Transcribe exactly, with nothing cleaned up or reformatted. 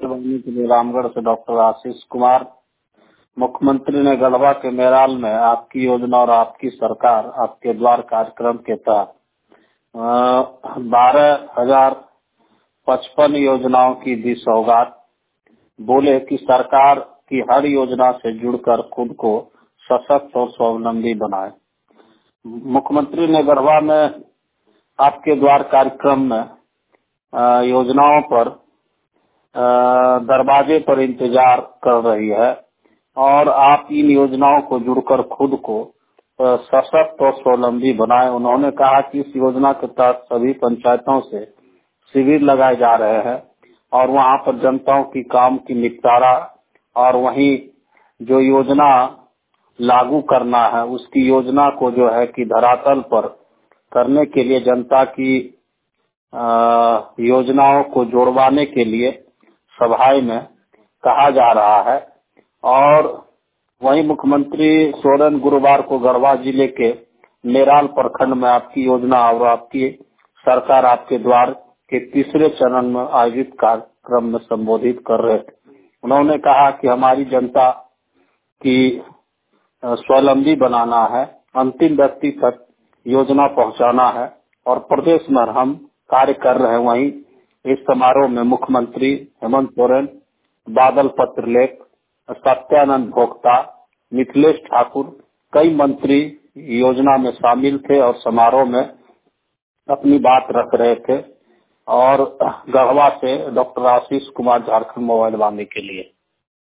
वाणी के लिए रामगढ़ से डॉक्टर आशीष कुमार। मुख्यमंत्री ने गढ़वा के मेराल में आपकी योजना और आपकी सरकार आपके द्वार कार्यक्रम के तहत बारह हजार पचपन योजनाओं की दी सौगात। बोले कि सरकार की हर योजना से जुड़कर खुद को सशक्त और स्वावलंबी बनाए। मुख्यमंत्री ने गढ़वा में आपके द्वार कार्यक्रम में योजनाओं पर दरवाजे पर इंतजार कर रही है और आप इन योजनाओं को जुड़कर खुद को सशक्त और स्वावलंबी बनाए। उन्होंने कहा कि इस योजना के तहत सभी पंचायतों से शिविर लगाए जा रहे हैं और वहां पर जनताओं की काम की निपटारा और वहीं जो योजना लागू करना है उसकी योजना को जो है कि धरातल पर करने के लिए जनता की योजनाओं को जोड़वाने के लिए सभाएं में कहा जा रहा है। और वहीं मुख्यमंत्री सोरेन गुरुवार को गढ़वा जिले के मेराल प्रखंड में आपकी योजना और आपकी सरकार आपके द्वार के तीसरे चरण में आयोजित कार्यक्रम में संबोधित कर रहे थे। उन्होंने कहा कि हमारी जनता की स्वावलंबी बनाना है, अंतिम व्यक्ति तक योजना पहुंचाना है और प्रदेश में हम कार्य कर रहे हैं। वहीं इस समारोह में मुख्यमंत्री हेमंत सोरेन, बादल पत्रलेख, सत्यानंद भोक्ता, मिथिलेश ठाकुर, कई मंत्री योजना में शामिल थे और समारोह में अपनी बात रख रहे थे। और गढ़वा से डॉक्टर आशीष कुमार, झारखंड मोबाइल वाणी के लिए।